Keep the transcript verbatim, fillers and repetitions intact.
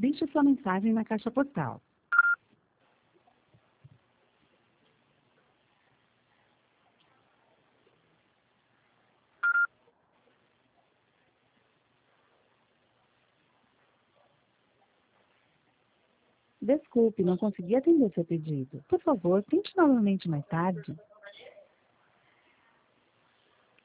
Deixe sua mensagem na caixa postal. Desculpe, não consegui atender seu pedido. Por favor, tente novamente mais tarde.